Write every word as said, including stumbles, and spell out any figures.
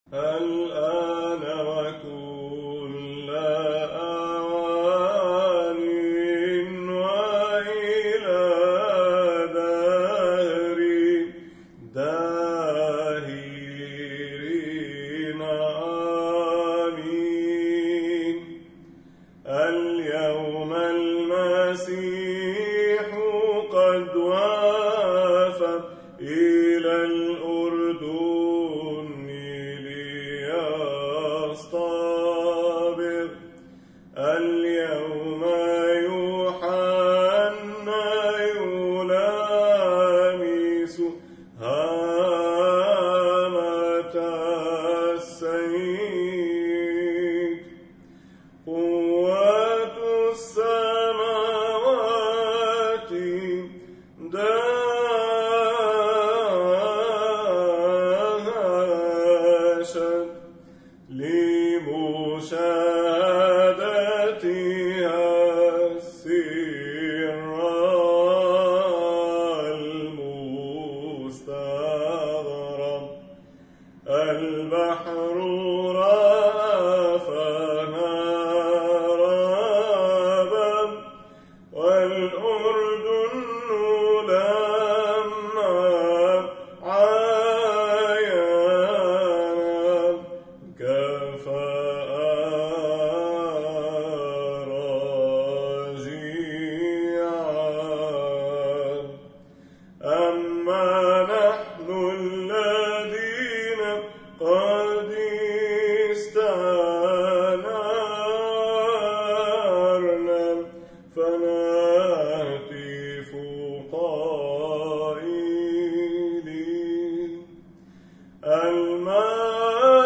الآن وكل آوان وإلى دهر داهرين آمين. اليوم المسيح قد وافى إلى الأردن ليصطبر. اليوم يوحنا يلامس هامة السيد. قوات السماوات دهشت لمشاهدتها السر المستغرب. البحر رأفنا رابا والأردن لما عاينا كفى راجعا. أما نحن الذين قد استنارنا فنهتف قائلين الماء